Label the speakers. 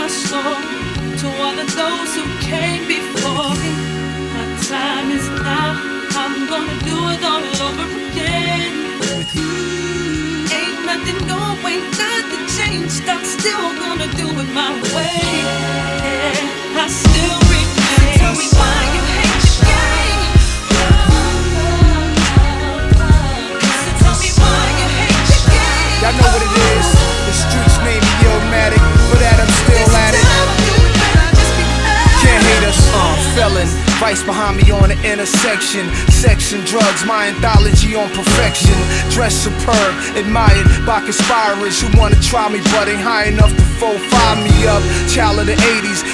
Speaker 1: my soul to all of those who came before me. My time is now. I'm gonna do it all over again with you. Ain't nothing new, ain't nothing changed. I'm still gonna do it my way. Yeah, I still remain. Tell me why you hate the game. So tell me why you hate the game.
Speaker 2: Y'all know what it is. The streets name me Illmatic, but Adam's still at it. Can't hate us, felon. Vice behind me on the intersection. Section drugs, my anthology on perfection. Dress superb, admired by conspirers who wanna try me, but ain't high enough to 4-5 me up. Child of the 80s,